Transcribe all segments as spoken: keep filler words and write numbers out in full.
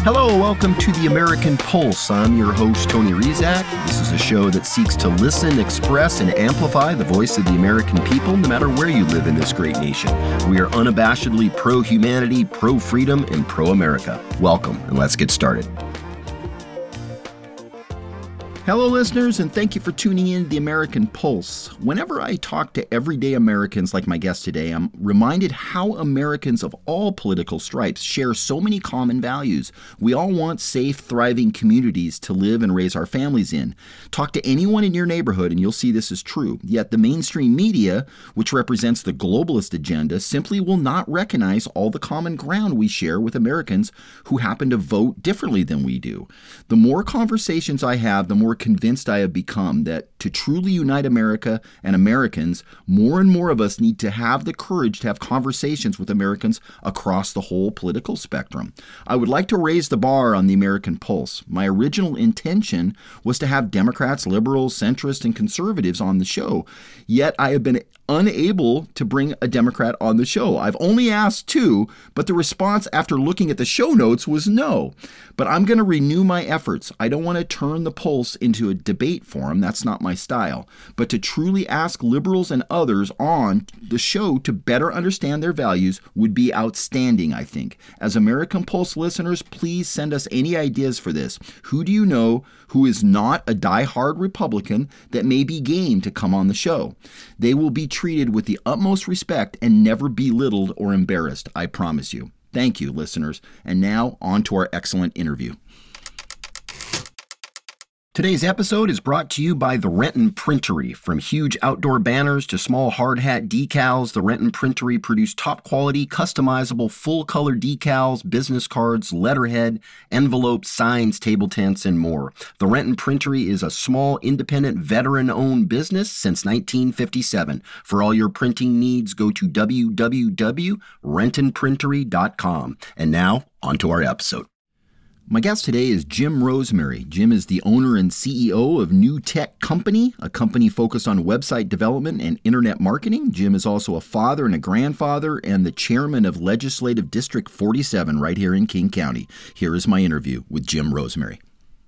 Hello, welcome to the American Pulse. I'm your host, Tony Rizak. This is a show that seeks to listen, express, and amplify the voice of the American people, no matter where you live in this great nation. We are unabashedly pro-humanity, pro-freedom, and pro-America. Welcome, and let's get started. Hello, listeners, and thank you for tuning in to the American Pulse. Whenever I talk to everyday Americans like my guest today, I'm reminded how Americans of all political stripes share so many common values. We all want safe, thriving communities to live and raise our families in. Talk to anyone in your neighborhood and you'll see this is true. Yet the mainstream media, which represents the globalist agenda, simply will not recognize all the common ground we share with Americans who happen to vote differently than we do. The more conversations I have, the more convinced I have become that to truly unite America and Americans, more and more of us need to have the courage to have conversations with Americans across the whole political spectrum. I would like to raise the bar on the American Pulse. My original intention was to have Democrats, liberals, centrists, and conservatives on the show, yet I have been unable to bring a Democrat on the show. I've only asked two, but the response after looking at the show notes was no. But I'm going to renew my efforts. I don't want to turn the Pulse into a debate forum. That's not my style. But to truly ask liberals and others on the show to better understand their values would be outstanding, I think. As American Pulse listeners, please send us any ideas for this. Who do you know who is not a diehard Republican that may be game to come on the show? They will be treated with the utmost respect and never belittled or embarrassed, I promise you. Thank you, listeners. And now, on to our excellent interview. Today's episode is brought to you by the Renton Printery. From huge outdoor banners to small hard hat decals, the Renton Printery produce top quality, customizable, full color decals, business cards, letterhead, envelopes, signs, table tents, and more. The Renton Printery is a small, independent, veteran-owned business since nineteen fifty-seven. For all your printing needs, go to w w w dot renton printery dot com. And now, on to our episode. My guest today is Jim Rosemary. Jim is the owner and C E O of New Tech Company, a company focused on website development and internet marketing. Jim is also a father and a grandfather and the chairman of Legislative District forty-seven right here in King County. Here is my interview with Jim Rosemary.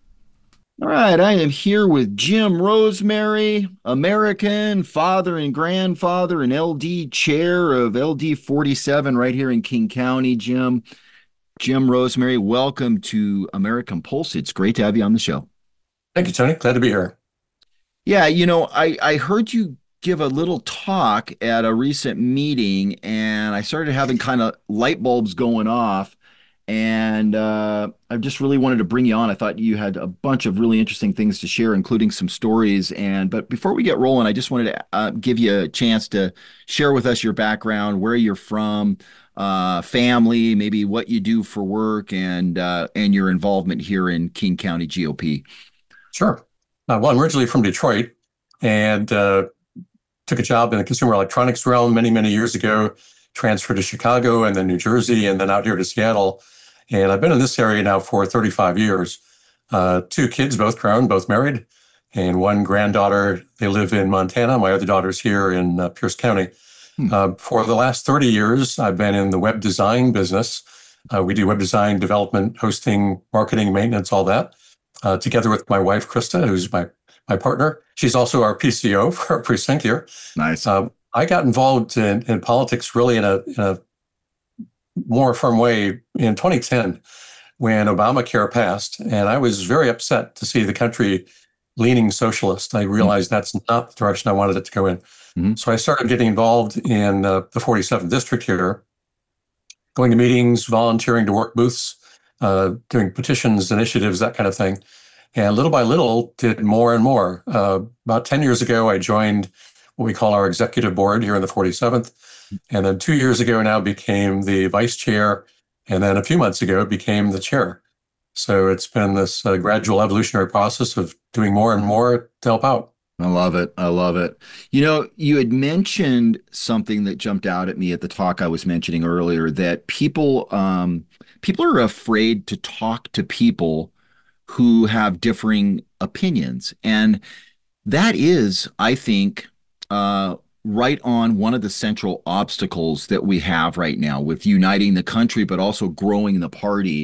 All right, I am here with Jim Rosemary, American, father and grandfather, and L D chair of L D forty-seven right here in King County. Jim, Jim Rosemary, welcome to American Pulse. It's great to have you on the show. Thank you, Tony. Glad to be here. Yeah, you know, I, I heard you give a little talk at a recent meeting, and I started having kind of light bulbs going off, and uh, I just really wanted to bring you on. I thought you had a bunch of really interesting things to share, including some stories. And but before we get rolling, I just wanted to uh, give you a chance to share with us your background, where you're from, uh, family, maybe what you do for work, and uh, and your involvement here in King County G O P. Sure. Uh, well, I'm originally from Detroit and uh, took a job in the consumer electronics realm many, many years ago, transferred to Chicago and then New Jersey and then out here to Seattle. And I've been in this area now for thirty-five years. Uh, two kids, both grown, both married, and one granddaughter. They live in Montana. My other daughter's here in uh, Pierce County. Hmm. Uh, for the last thirty years, I've been in the web design business. Uh, we do web design, development, hosting, marketing, maintenance, all that, uh, together with my wife, Krista, who's my, my partner. She's also our P C O for our precinct here. Nice. Uh, I got involved in, in politics really in a, in a more firm way in twenty ten when Obamacare passed, and I was very upset to see the country leaning socialist. I realized mm-hmm. that's not the direction I wanted it to go in. Mm-hmm. So I started getting involved in uh, the forty-seventh district here, going to meetings, volunteering to work booths, uh, doing petitions, initiatives, that kind of thing. And little by little, did more and more. Uh, about ten years ago, I joined what we call our executive board here in the forty-seventh. And then two years ago now became the vice chair. And then a few months ago became the chair. So it's been this uh, gradual evolutionary process of doing more and more to help out. I love it. I love it. You know, you had mentioned something that jumped out at me at the talk I was mentioning earlier, that people, um, people are afraid to talk to people who have differing opinions. And that is, I think, uh, right on one of the central obstacles that we have right now with uniting the country, but also growing the party.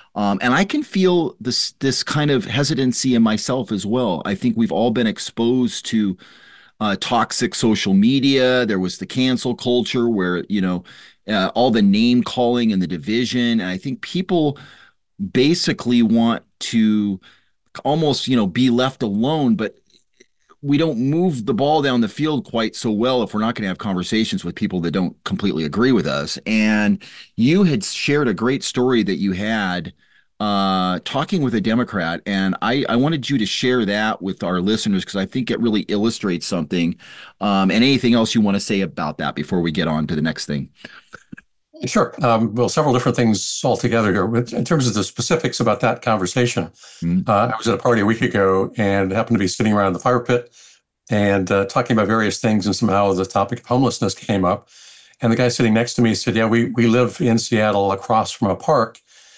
Um, and I can feel this this kind of hesitancy in myself as well. I think we've all been exposed to uh, toxic social media. There was the cancel culture where, you know, uh, all the name calling and the division. And I think people basically want to almost, you know, be left alone, but we don't move the ball down the field quite so well if we're not going to have conversations with people that don't completely agree with us. And you had shared a great story that you had uh, talking with a Democrat, and I, I wanted you to share that with our listeners because I think it really illustrates something. Um, and anything else you want to say about that before we get on to the next thing? Sure. Um, well, several different things altogether here. In terms of the specifics about that conversation, Mm-hmm. uh, I was at a party a week ago and happened to be sitting around the fire pit and uh, talking about various things, and somehow the topic of homelessness came up. And the guy sitting next to me said, yeah, we, we live in Seattle across from a park,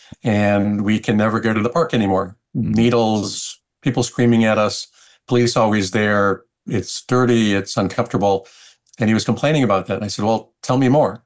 and we can never go to the park anymore. Mm-hmm. Needles, people screaming at us, police always there. It's dirty, it's uncomfortable. And he was complaining about that. And I said, well, tell me more.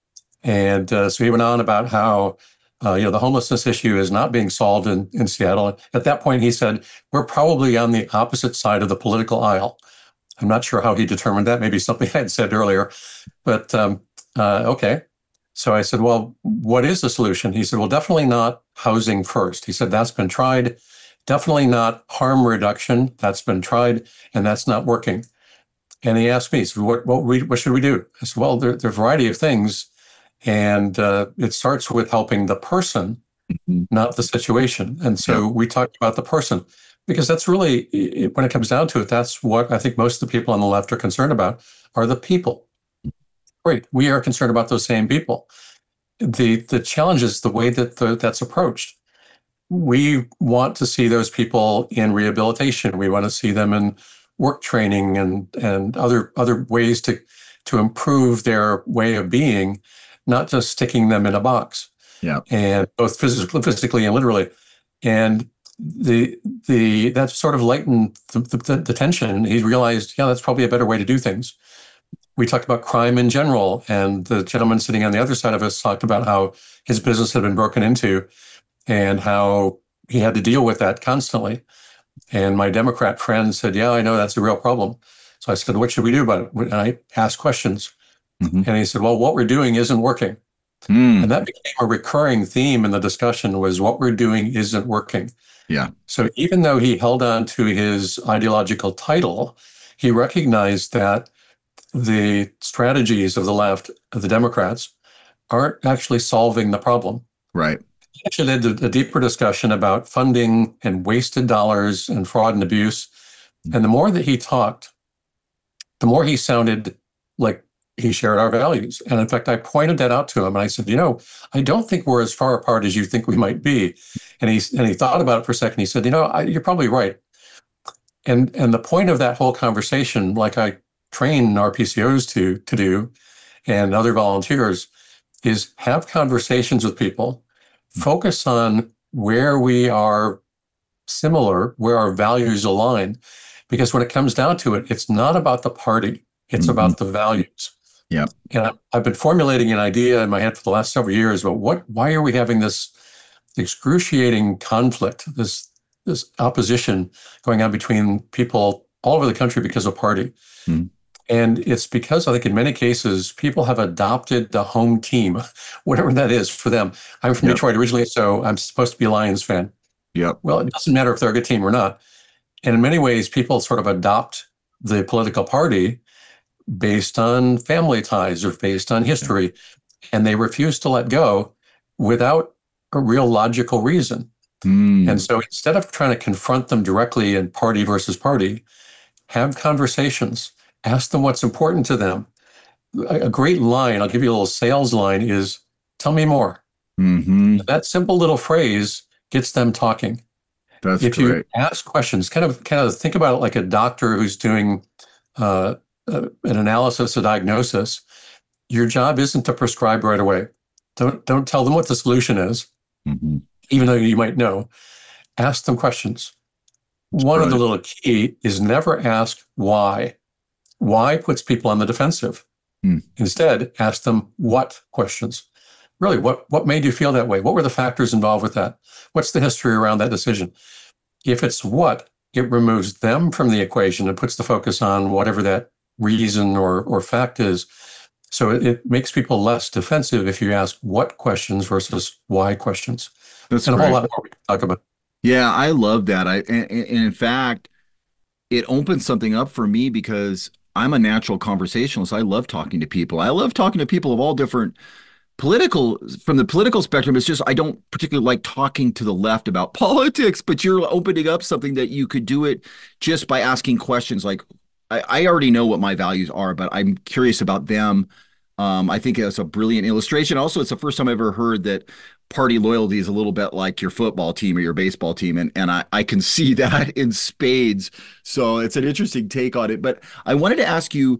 And uh, so he went on about how, uh, you know, the homelessness issue is not being solved in, in Seattle. At that point, he said, we're probably on the opposite side of the political aisle. I'm not sure how he determined that, maybe something I had said earlier, but um, uh, okay. So I said, well, what is the solution? He said, well, definitely not housing first. He said, that's been tried. Definitely not harm reduction. That's been tried, and that's not working. And he asked me, he said, what, what, we, what should we do? I said, well, there, there are a variety of things. And uh, it starts with helping the person, Mm-hmm. not the situation. And so Yeah. we talked about the person because that's really, it, when it comes down to it, that's what I think most of the people on the left are concerned about are the people. Great. We are concerned about those same people. The, the challenge is the way that the, that's approached. We want to see those people in rehabilitation. We want to see them in work training and, and other, other ways to, to improve their way of being, not just sticking them in a box. Yeah. And both physically, physically and literally. And the the that sort of lightened the, the, the tension. He realized, yeah, that's probably a better way to do things. We talked about crime in general, and the gentleman sitting on the other side of us talked about how his business had been broken into and how he had to deal with that constantly. And my Democrat friend said, yeah, I know that's a real problem. So I said, what should we do about it? And I asked questions. Mm-hmm. And he said, well, what we're doing isn't working. Mm. And that became a recurring theme in the discussion was what we're doing isn't working. Yeah. So even though he held on to his ideological title, he recognized that the strategies of the left, of the Democrats, aren't actually solving the problem. Right. He actually did a deeper discussion about funding and wasted dollars and fraud and abuse. And the more that he talked, the more he sounded like he shared our values. And in fact, I pointed that out to him. And I said, you know, I don't think we're as far apart as you think we might be. And he, and he thought about it for a second. He said, you know, I, you're probably right. And, and the point of that whole conversation, like I train our P C Os to, to do and other volunteers, is have conversations with people, focus on where we are similar, where our values align. Because when it comes down to it, it's not about the party. It's Mm-hmm. about the values. Yeah. And I've been formulating an idea in my head for the last several years about what, why are we having this excruciating conflict, this, this opposition going on between people all over the country because of party. Mm. And it's because I think in many cases, people have adopted the home team, whatever that is for them. I'm from Yep. Detroit originally, so I'm supposed to be a Lions fan. Yep. Well, it doesn't matter if they're a good team or not. And in many ways, people sort of adopt the political party based on family ties or based on history, and they refuse to let go without a real logical reason. Mm. And so instead of trying to confront them directly in party versus party, have conversations, ask them what's important to them. A great line, I'll give you a little sales line, is tell me more. Mm-hmm. That simple little phrase gets them talking. That's if great. you ask questions, kind of kind of think about it like a doctor who's doing uh, uh, an analysis, a diagnosis. Your job isn't to prescribe right away. Don't don't tell them what the solution is, Mm-hmm. even though you might know. Ask them questions. One right. of the little key is never ask why. Why puts people on the defensive. Mm. Instead, ask them what questions. really, what, what made you feel that way? What were the factors involved with that? What's the history around that decision? If it's what, it removes them from the equation and puts the focus on whatever that reason or, or fact is. So it, it makes people less defensive if you ask what questions versus why questions. That's and a great. whole lot more we can talk about. Yeah, I love that. I and, and in fact, it opens something up for me because I'm a natural conversationalist. I love talking to people. I love talking to people of all different political from the political spectrum. It's just I don't particularly like talking to the left about politics, but you're opening up something that you could do it just by asking questions like I, I already know what my values are, but I'm curious about them. Um, I think that's a brilliant illustration. Also, it's the first time I've ever heard that party loyalty is a little bit like your football team or your baseball team. And, and I, I can see that in spades. So it's an interesting take on it. But I wanted to ask you,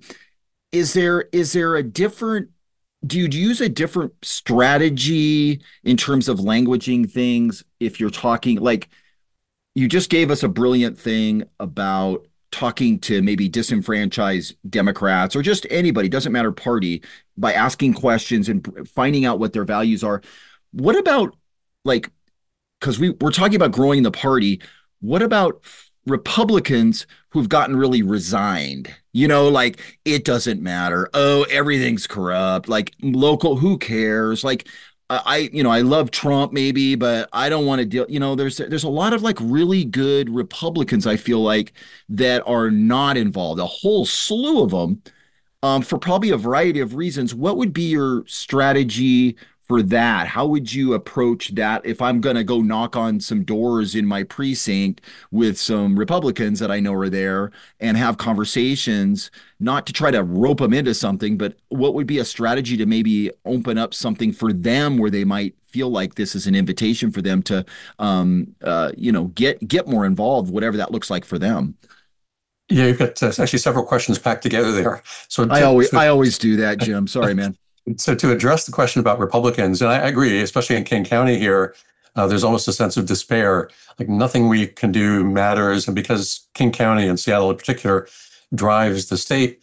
is there is there a different do you use a different strategy in terms of languaging things if you're talking like you just gave us a brilliant thing about talking to maybe disenfranchised Democrats or just anybody, doesn't matter party, by asking questions and finding out what their values are. What about like, because we, we're talking about growing the party. What about Republicans who've gotten really resigned? You know, like it doesn't matter. Oh, everything's corrupt. Like local, who cares? Like I, you know, I love Trump maybe, but I don't want to deal. You know, there's there's a lot of like really good Republicans I feel like that are not involved. A whole slew of them, um, for probably a variety of reasons. What would be your strategy for that? How would you approach that if I'm going to go knock on some doors in my precinct with some Republicans that I know are there and have conversations, not to try to rope them into something, but what would be a strategy to maybe open up something for them where they might feel like this is an invitation for them to, um, uh, you know, get get more involved, whatever that looks like for them? Yeah, you've got uh, actually several questions packed together there. So I to, always to, I always do that, Jim. Sorry, man. So to address the question about Republicans, and I agree, especially in King County here, uh, there's almost a sense of despair. Like nothing we can do matters, and because King County and Seattle in particular drives the state,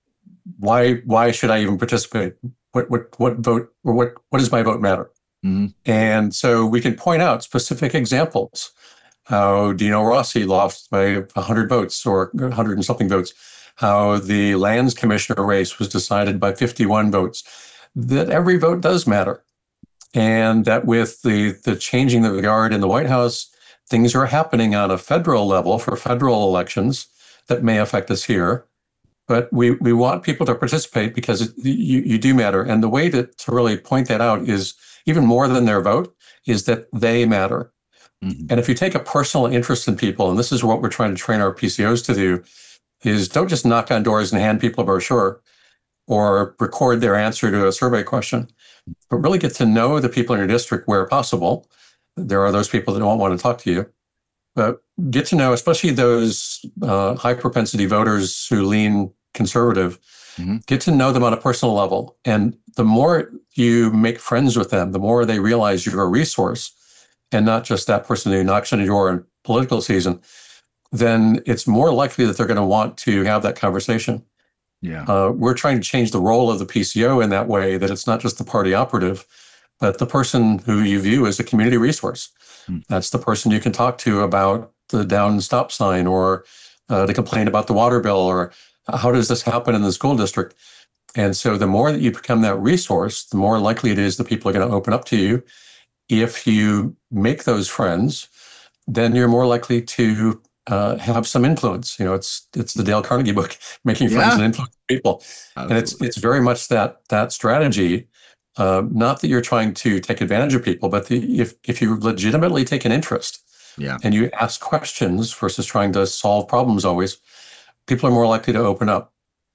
why why should I even participate? What what what vote or what what does my vote matter? Mm-hmm. And so we can point out specific examples. How Dino Rossi lost by one hundred votes or one hundred and something votes. How the lands commissioner race was decided by fifty-one votes. That every vote does matter. And that with the, the changing of the guard in the White House, things are happening on a federal level for federal elections that may affect us here. But we, we want people to participate because it, you, you do matter. And the way to, to really point that out is even more than their vote is that they matter. Mm-hmm. And if you take a personal interest in people, and this is what we're trying to train our P C Os to do, is don't just knock on doors and hand people a brochure or record their answer to a survey question, but really get to know the people in your district where possible. There are those people that don't want to talk to you, but get to know, especially those uh, high propensity voters who lean conservative, mm-hmm. get to know them on a personal level. And the more you make friends with them, the more they realize you're a resource and not just that person who knocks on your door in political season, then it's more likely that they're going to want to have that conversation. Yeah, uh, we're trying to change the role of the P C O in that way, that it's not just the party operative, but the person who you view as a community resource. Mm. That's the person you can talk to about the down stop sign or uh, to complain about the water bill or how does this happen in the school district. And so the more that you become that resource, the more likely it is that people are going to open up to you. If you make those friends, then you're more likely to Uh, have some influence. You know, it's it's the Dale Carnegie book, Making Friends yeah. and Influencing People. Absolutely. And it's it's very much that that strategy. Uh, not that you're trying to take advantage of people, but the, if if you legitimately take an interest, yeah, and you ask questions versus trying to solve problems always, people are more likely to open up.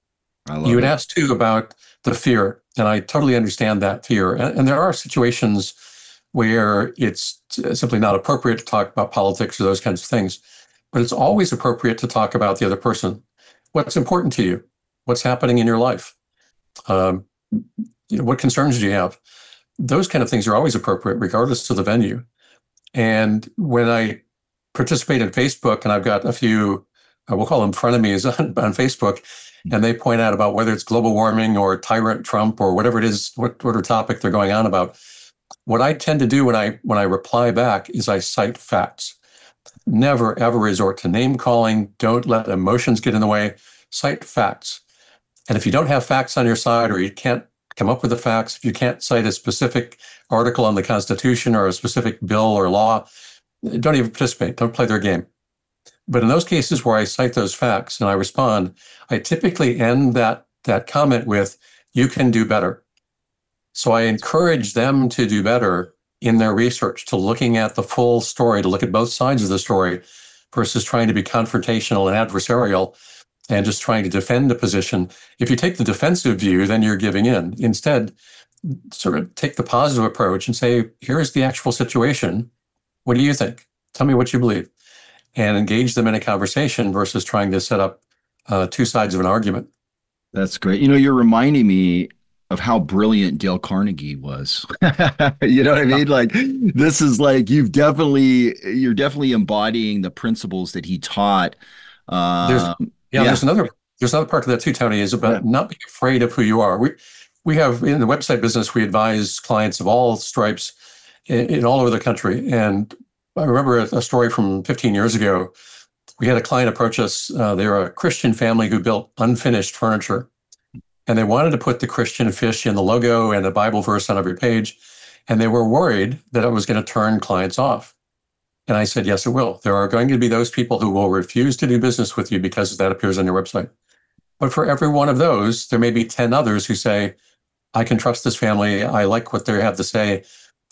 I love you would ask too about the fear, and I totally understand that fear. And, and there are situations where it's simply not appropriate to talk about politics or those kinds of things. But it's always appropriate to talk about the other person. What's important to you? What's happening in your life? Um, you know, what concerns do you have? Those kind of things are always appropriate, regardless of the venue. And when I participate in Facebook, and I've got a few uh, we'll call them frenemies on, on Facebook, and they point out about whether it's global warming or tyrant Trump or whatever it is, what, whatever topic they're going on about. What I tend to do when I when I reply back is I cite facts. Never, ever resort to name calling. Don't let emotions get in the way. Cite facts. And if you don't have facts on your side, or you can't come up with the facts, if you can't cite a specific article on the Constitution or a specific bill or law, don't even participate. Don't play their game. But in those cases where I cite those facts and I respond, I typically end that, that comment with, you can do better. So I encourage them to do better in their research, to looking at the full story, to look at both sides of the story, versus trying to be confrontational and adversarial and just trying to defend a position. If you take the defensive view, then you're giving in. Instead, sort of take the positive approach and say, here's the actual situation. What do you think? Tell me what you believe. And engage them in a conversation versus trying to set up uh, two sides of an argument. That's great. You know, you're reminding me of how brilliant Dale Carnegie was. You know what I mean? Like, this is like, you've definitely, you're definitely embodying the principles that he taught. Um, there's, yeah, yeah, there's another, there's another part of that too, Tony, is about yeah. not being afraid of who you are. We, we have, in the website business, we advise clients of all stripes in, in all over the country. And I remember a, a story from fifteen years ago. We had a client approach us. Uh, they were a Christian family who built unfinished furniture. And they wanted to put the Christian fish in the logo and a Bible verse on every page. And they were worried that it was going to turn clients off. And I said, yes, it will. There are going to be those people who will refuse to do business with you because that appears on your website. But for every one of those, there may be ten others who say, I can trust this family. I like what they have to say.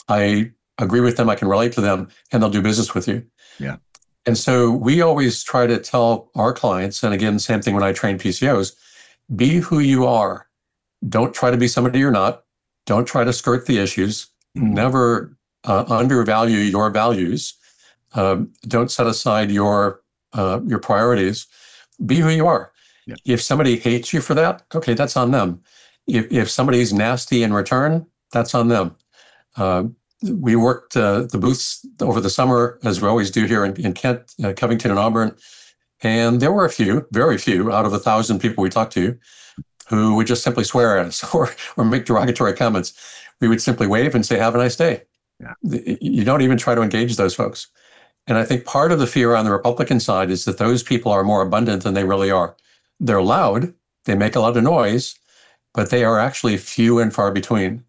I agree with them. I can relate to them, and they'll do business with you. Yeah. And so we always try to tell our clients, and again, same thing when I train P C Os, be who you are. Don't try to be somebody you're not. Don't try to skirt the issues. Mm-hmm. Never uh, undervalue your values. Um, don't set aside your uh, your priorities. Be who you are. Yeah. If somebody hates you for that, okay, that's on them. If if somebody's nasty in return, that's on them. Uh, we worked uh, the booths over the summer, as we always do here in, in Kent, uh, Covington, and Auburn. And there were a few, very few, out of a thousand people we talked to, who would just simply swear at us or or make derogatory comments. We would simply wave and say, have a nice day. Yeah. You don't even try to engage those folks. And I think part of the fear on the Republican side is that those people are more abundant than they really are. They're loud, they make a lot of noise, but they are actually few and far between.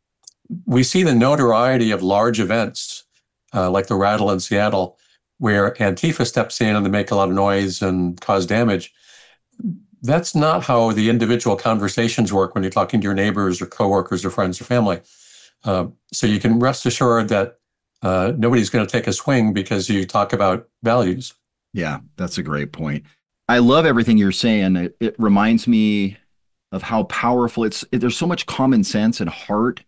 We see the notoriety of large events, uh, like the Rattle in Seattle, where Antifa steps in and they make a lot of noise and cause damage. That's not how the individual conversations work when you're talking to your neighbors or coworkers or friends or family. Uh, so you can rest assured that uh, nobody's going to take a swing because you talk about values. Yeah, that's a great point. I love everything you're saying. It, it reminds me of how powerful it's. It, there's so much common sense and heart,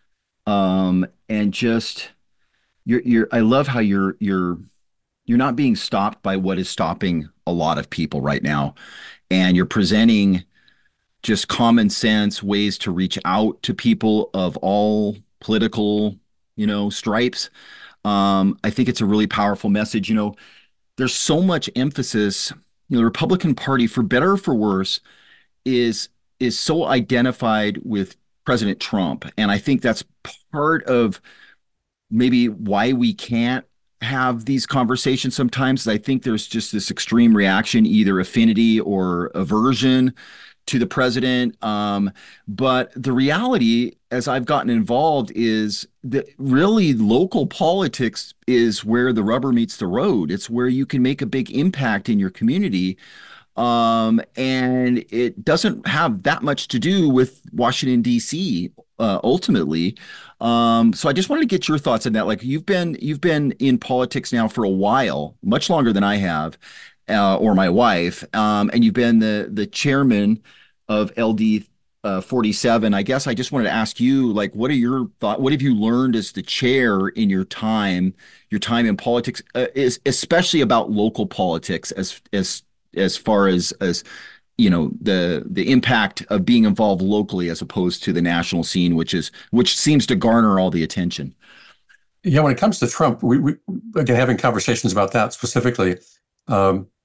um, and just you're. You're. I love how you're. You're. You're not being stopped by what is stopping a lot of people right now, and you're presenting just common sense ways to reach out to people of all political, you know, stripes. Um, I think it's a really powerful message. You know, there's so much emphasis. You know, the Republican Party, for better or for worse, is is so identified with President Trump, and I think that's part of maybe why we can't have these conversations sometimes. I think there's just this extreme reaction, either affinity or aversion to the president. Um, but the reality, as I've gotten involved, is that really local politics is where the rubber meets the road. It's where you can make a big impact in your community. Um, and it doesn't have that much to do with Washington, D C, uh, ultimately. Um, so I just wanted to get your thoughts on that. Like, you've been you've been in politics now for a while, much longer than I have, uh, or my wife, um, and you've been the the chairman of L D uh, forty-seven. I guess I just wanted to ask you, like, what are your thoughts? What have you learned as the chair in your time, your time in politics, uh, is especially about local politics, as as as far as as you know, the the impact of being involved locally as opposed to the national scene, which is which seems to garner all the attention. Yeah, when it comes to Trump, we, we again having conversations about that specifically. Um,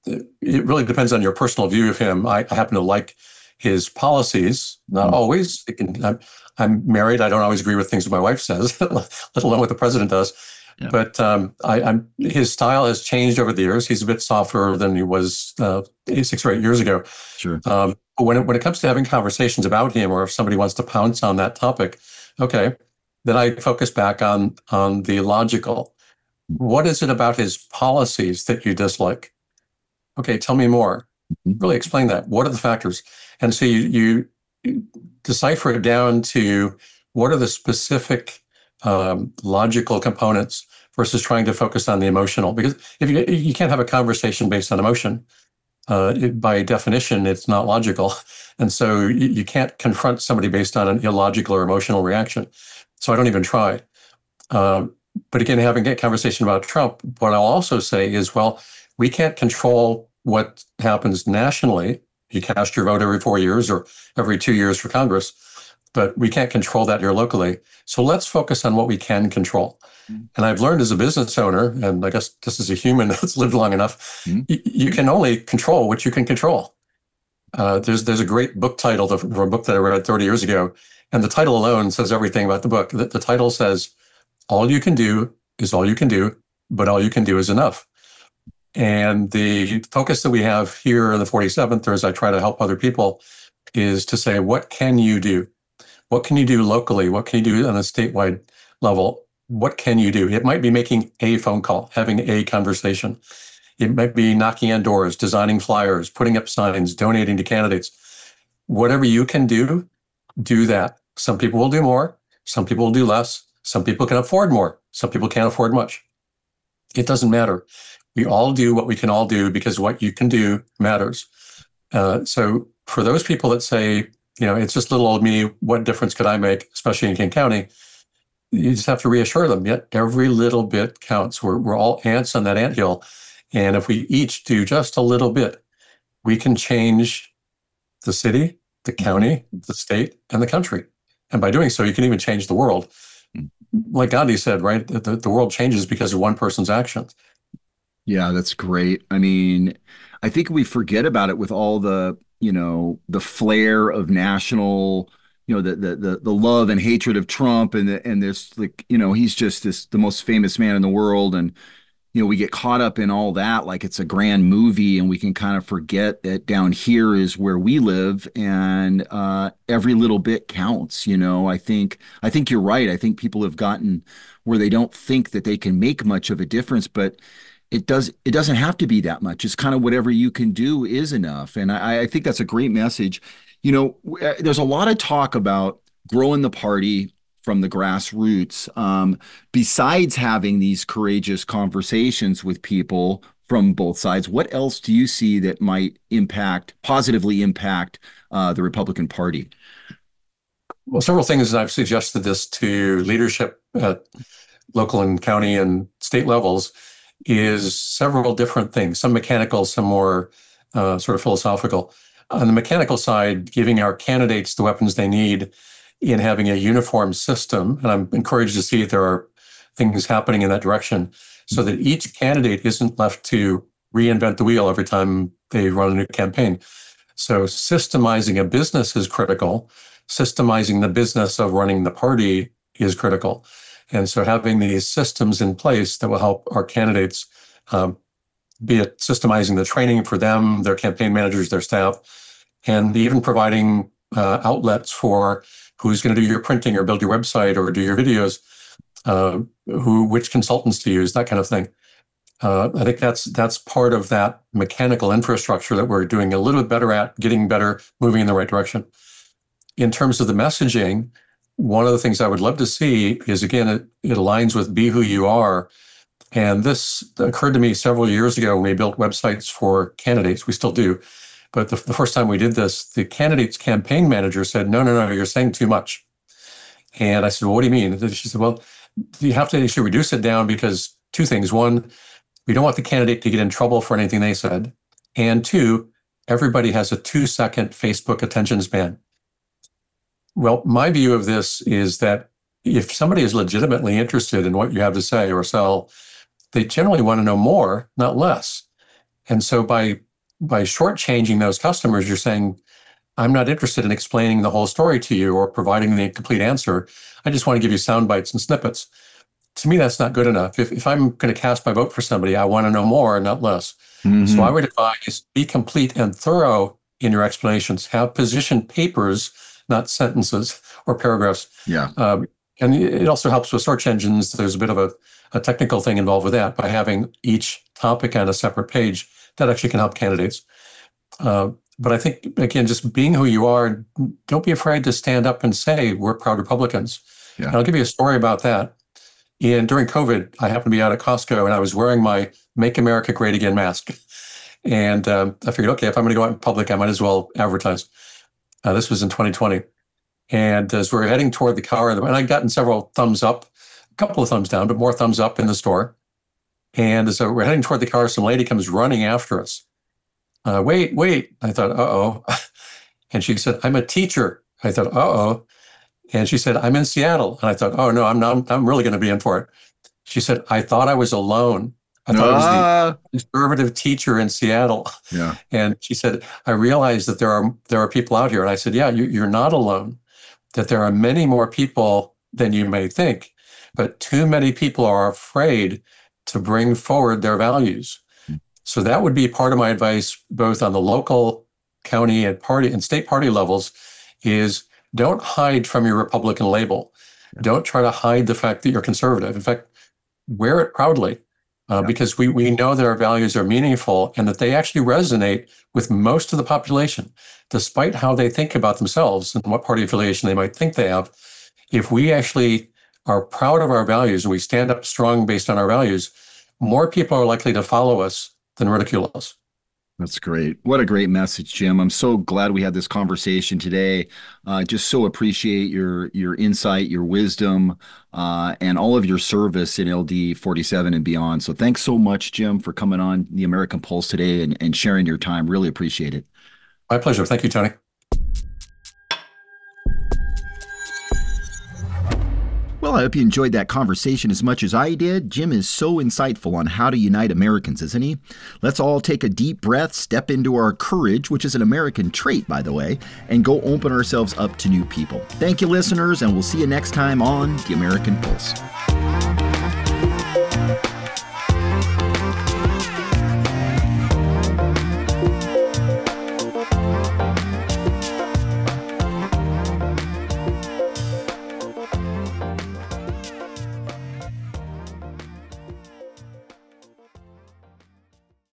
it really depends on your personal view of him. I, I happen to like his policies, not mm-hmm. always. It can, I'm, I'm married. I don't always agree with things my wife says, let alone what the president does. Yeah. But um, I, I'm, his style has changed over the years. He's a bit softer than he was uh, six or eight years ago. Sure. Um, but when it, when it comes to having conversations about him, or if somebody wants to pounce on that topic, okay, then I focus back on on the logical. What is it about his policies that you dislike? Okay, tell me more. Really explain that. What are the factors? And so you, you decipher it down to what are the specific um, logical components versus trying to focus on the emotional. Because if you you can't have a conversation based on emotion, uh, it, by definition, it's not logical. And so you, you can't confront somebody based on an illogical or emotional reaction. So I don't even try. Um, but again, having a conversation about Trump, what I'll also say is, well, we can't control what happens nationally. You cast your vote every four years or every two years for Congress, but we can't control that here locally. So let's focus on what we can control. Mm-hmm. And I've learned as a business owner, and I guess just as a human that's lived long enough, mm-hmm. y- you can only control what you can control. Uh, there's there's a great book title from a book that I read thirty years ago, and the title alone says everything about the book. The, the title says, all you can do is all you can do, but all you can do is enough. And the focus that we have here in the forty-seventh, or as I try to help other people, is to say, what can you do? What can you do locally? What can you do on a statewide level? What can you do? It might be making a phone call, having a conversation. It might be knocking on doors, designing flyers, putting up signs, donating to candidates. Whatever you can do, do that. Some people will do more. Some people will do less. Some people can afford more. Some people can't afford much. It doesn't matter. We all do what we can all do because what you can do matters. Uh, so for those people that say, you know, it's just little old me, what difference could I make, especially in King County? You just have to reassure them, yet every little bit counts. We're, we're all ants on that anthill. And if we each do just a little bit, we can change the city, the county, the state, and the country. And by doing so, you can even change the world. Like Gandhi said, right? The, the world changes because of one person's actions. Yeah, that's great. I mean, I think we forget about it with all the, you know, the flair of national, you know, the the the, the love and hatred of Trump, and the, and this, like, you know, he's just this the most famous man in the world, and you know, we get caught up in all that like it's a grand movie, and we can kind of forget that down here is where we live, and uh, every little bit counts. You know, I think I think you're right. I think people have gotten where they don't think that they can make much of a difference, but it does. It doesn't have to be that much. It's kind of whatever you can do is enough. And I, I think that's a great message. You know, there's a lot of talk about growing the party from the grassroots. Um, besides having these courageous conversations with people from both sides, what else do you see that might impact, positively impact uh, the Republican Party? Well, several things. I've suggested this to leadership at local and county and state levels. Is several different things, some mechanical, some more uh, sort of philosophical. On the mechanical side, giving our candidates the weapons they need in having a uniform system. And I'm encouraged to see if there are things happening in that direction so that each candidate isn't left to reinvent the wheel every time they run a new campaign. So systemizing a business is critical. Systemizing the business of running the party is critical. And so having these systems in place that will help our candidates, um, be it systemizing the training for them, their campaign managers, their staff, and even providing uh, outlets for who's going to do your printing or build your website or do your videos, uh, who, which consultants to use, that kind of thing. Uh, I think that's that's part of that mechanical infrastructure that we're doing a little bit better at, getting better, moving in the right direction. In terms of the messaging, one of the things I would love to see is, again, it, it aligns with Be Who You Are. And this occurred to me several years ago when we built websites for candidates. We still do. But the, the first time we did this, the candidate's campaign manager said, no, no, no, you're saying too much. And I said, well, what do you mean? And she said, well, you have to actually reduce it down because two things. One, we don't want the candidate to get in trouble for anything they said. And two, everybody has a two-second Facebook attention span. Well, my view of this is that if somebody is legitimately interested in what you have to say or sell, they generally want to know more, not less. And so by by shortchanging those customers, you're saying, I'm not interested in explaining the whole story to you or providing the complete answer. I just want to give you sound bites and snippets. To me, that's not good enough. If, if I'm going to cast my vote for somebody, I want to know more, not less. Mm-hmm. So I would advise be complete and thorough in your explanations. Have position papers, not sentences or paragraphs. Yeah. Um, and it also helps with search engines. There's a bit of a, a technical thing involved with that by having each topic on a separate page. That actually can help candidates. Uh, but I think, again, just being who you are, don't be afraid to stand up and say, we're proud Republicans. Yeah. And I'll give you a story about that. And during COVID, I happened to be out at Costco and I was wearing my Make America Great Again mask. And um, I figured, okay, if I'm going to go out in public, I might as well advertise. Uh, this was in twenty twenty. And as we were heading toward the car, and I'd gotten several thumbs up, a couple of thumbs down, but more thumbs up in the store. And as we're heading toward the car, some lady comes running after us. Uh, wait, wait. I thought, uh-oh. And she said, I'm a teacher. I thought, uh-oh. And she said, I'm in Seattle. And I thought, oh, no, I'm not. I'm really going to be in for it. She said, I thought I was alone. I thought uh, I was the conservative teacher in Seattle. Yeah. And she said, I realized that there are there are people out here. And I said, yeah, you, you're not alone, that there are many more people than you may think. But too many people are afraid to bring forward their values. So that would be part of my advice, both on the local, county, and party and state party levels, is don't hide from your Republican label. Yeah. Don't try to hide the fact that you're conservative. In fact, wear it proudly, uh, yeah. because we, we know that our values are meaningful and that they actually resonate with most of the population, despite how they think about themselves and what party affiliation they might think they have. If we actually are proud of our values and we stand up strong based on our values, more people are likely to follow us than ridicule us. That's great. What a great message, Jim. I'm so glad we had this conversation today. I uh, just so appreciate your your insight, your wisdom, uh, and all of your service in L D forty-seven and beyond. So thanks so much, Jim, for coming on the American Pulse today and, and sharing your time. Really appreciate it. My pleasure. Thank you, Tony. Well, I hope you enjoyed that conversation as much as I did. Jim is so insightful on how to unite Americans, isn't he? Let's all take a deep breath, step into our courage, which is an American trait, by the way, and go open ourselves up to new people. Thank you, listeners, and we'll see you next time on The American Pulse.